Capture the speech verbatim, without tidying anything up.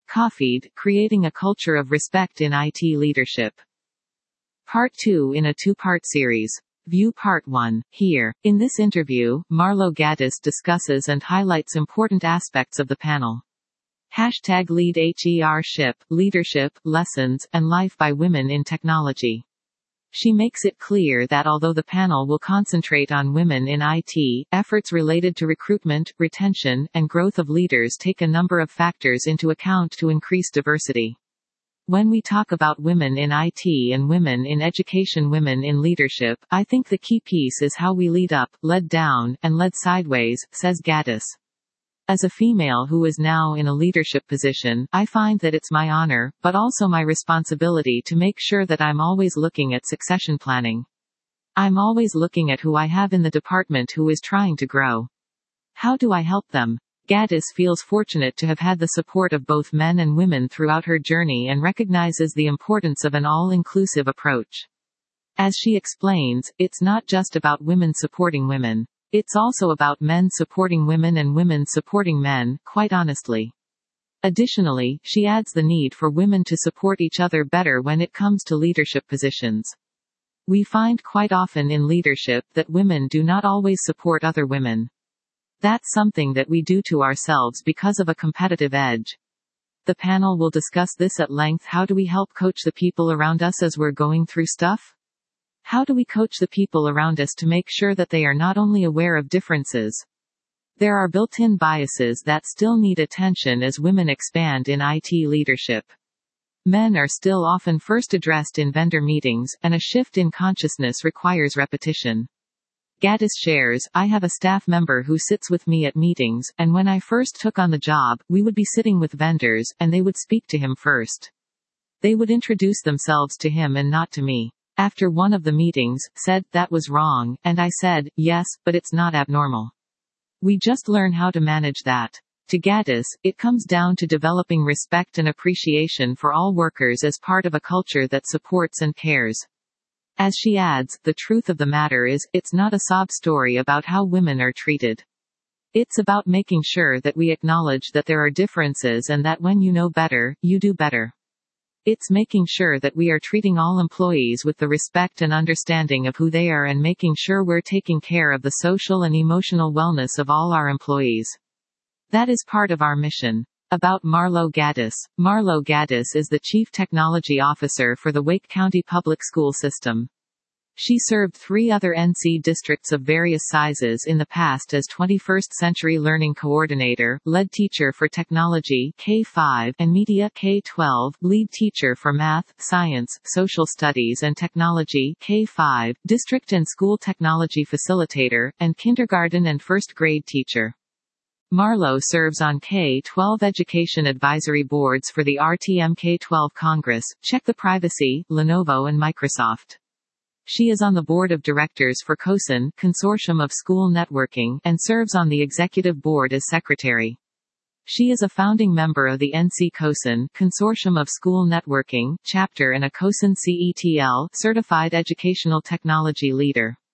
Coffeed, Creating a Culture of Respect in I T Leadership. Part two in a two-part series. View Part one, here. In this interview, Marlo Gaddis discusses and highlights important aspects of the panel. Hashtag LeaderShip, Leadership, Lessons, and Life by Women in Technology. She makes it clear that although the panel will concentrate on women in I T, efforts related to recruitment, retention, and growth of leaders take a number of factors into account to increase diversity. When we talk about women in I T and women in education, women in leadership, I think the key piece is how we lead up, led down, and led sideways, says Gaddis. As a female who is now in a leadership position, I find that it's my honor, but also my responsibility to make sure that I'm always looking at succession planning. I'm always looking at who I have in the department who is trying to grow. How do I help them? Gaddis feels fortunate to have had the support of both men and women throughout her journey and recognizes the importance of an all-inclusive approach. As she explains, it's not just about women supporting women. It's also about men supporting women and women supporting men, quite honestly. Additionally, she adds the need for women to support each other better when it comes to leadership positions. We find quite often in leadership that women do not always support other women. That's something that we do to ourselves because of a competitive edge. The panel will discuss this at length. How do we help coach the people around us as we're going through stuff? How do we coach the people around us to make sure that they are not only aware of differences? There are built-in biases that still need attention as women expand in I T leadership. Men are still often first addressed in vendor meetings, and a shift in consciousness requires repetition. Gaddis shares, I have a staff member who sits with me at meetings, and when I first took on the job, we would be sitting with vendors, and they would speak to him first. They would introduce themselves to him and not to me. After one of the meetings, said, that was wrong, and I said, yes, but it's not abnormal. We just learn how to manage that. To Gaddis, it comes down to developing respect and appreciation for all workers as part of a culture that supports and cares. As she adds, the truth of the matter is, it's not a sob story about how women are treated. It's about making sure that we acknowledge that there are differences and that when you know better, you do better. It's making sure that we are treating all employees with the respect and understanding of who they are and making sure we're taking care of the social and emotional wellness of all our employees. That is part of our mission. About Marlo Gaddis. Marlo Gaddis is the Chief Technology Officer for the Wake County Public School System. She served three other N C districts of various sizes in the past as twenty-first Century Learning Coordinator, Lead Teacher for Technology K five and Media K twelve, Lead Teacher for Math, Science, Social Studies and Technology K five, District and School Technology Facilitator, and Kindergarten and First Grade Teacher. Marlo serves on K twelve Education Advisory Boards for the R T M K twelve Congress, Check the Privacy, Lenovo and Microsoft. She is on the board of directors for COSN, Consortium of School Networking, and serves on the executive board as secretary. She is a founding member of the N C COSN, Consortium of School Networking, chapter and a COSN C E T L, Certified Educational Technology Leader.